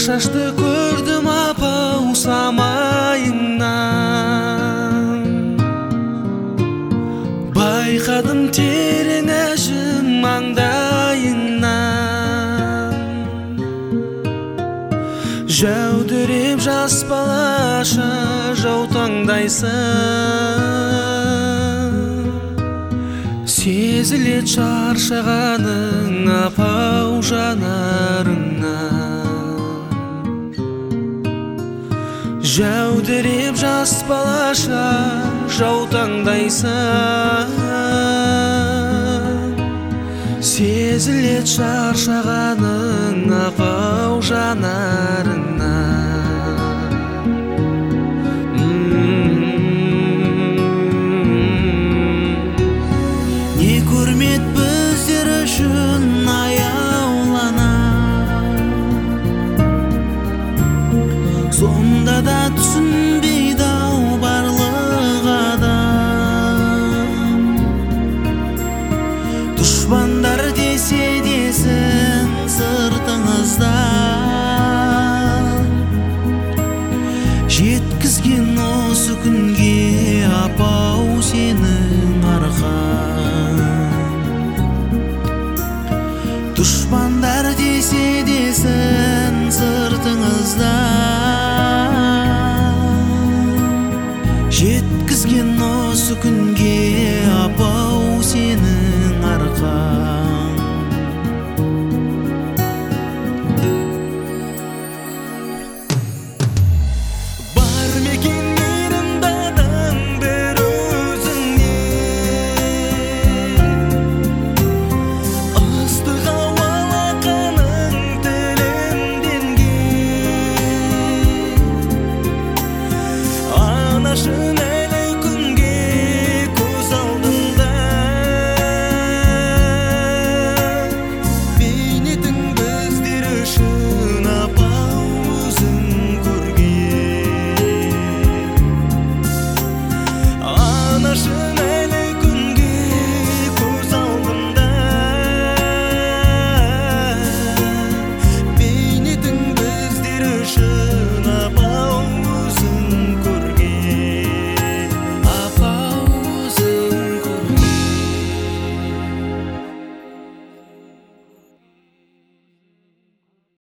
шашты көрдім апау самайыңнан, байқадым терең әжім маңдайыңнан. Жәудіреп жас балаша жаутаңдайсың, сезілет шаршағаның апау жанарыңнан. Жәудіреп жас балаша жаутаңдайсың, сезілет шаршағаның апау жанарыңнан. Не көрмет біздер үшін аяулана, сонда да түсінбейді ау барлық адам. Дұшпандар десе десін сыртыңызда, жеткізген осы күнге апау сенің арқан. Дұшпандар десе десін сыртыңызда, жеткізген осы күнге апау сенің арқан.